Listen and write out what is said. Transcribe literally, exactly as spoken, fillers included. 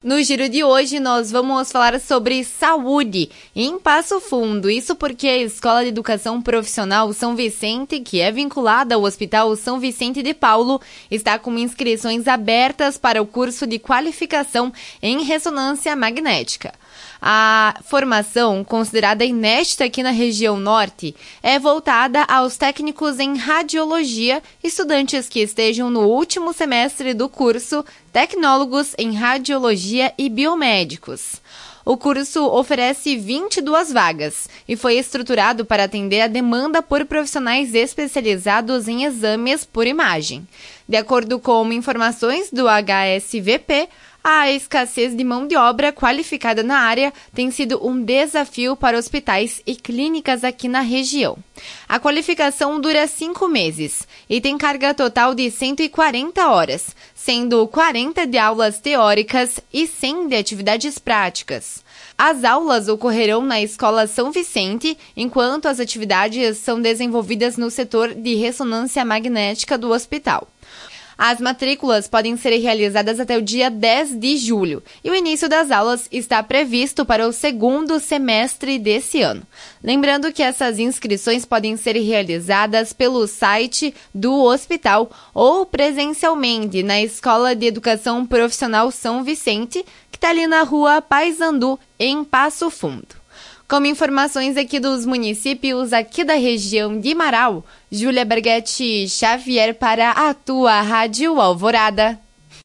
No giro de hoje, nós vamos falar sobre saúde em Passo Fundo. Isso porque a Escola de Educação Profissional São Vicente, que é vinculada ao Hospital São Vicente de Paulo, está com inscrições abertas para o curso de qualificação em ressonância magnética. A formação, considerada inédita aqui na região norte, é voltada aos técnicos em radiologia, estudantes que estejam no último semestre do curso, tecnólogos em radiologia e biomédicos. O curso oferece vinte e duas vagas e foi estruturado para atender a demanda por profissionais especializados em exames por imagem. De acordo com informações do H S V P, a escassez de mão de obra qualificada na área tem sido um desafio para hospitais e clínicas aqui na região. A qualificação dura cinco meses e tem carga total de cento e quarenta horas, sendo quarenta de aulas teóricas e cem de atividades práticas. As aulas ocorrerão na Escola São Vicente, enquanto as atividades são desenvolvidas no setor de ressonância magnética do hospital. As matrículas podem ser realizadas até o dia dez de julho e o início das aulas está previsto para o segundo semestre desse ano. Lembrando que essas inscrições podem ser realizadas pelo site do hospital ou presencialmente na Escola de Educação Profissional São Vicente, que está ali na rua Paissandu, em Passo Fundo. Com informações aqui dos municípios aqui da região de Marau, Júlia Berghetti Xavier para a tua Rádio Alvorada.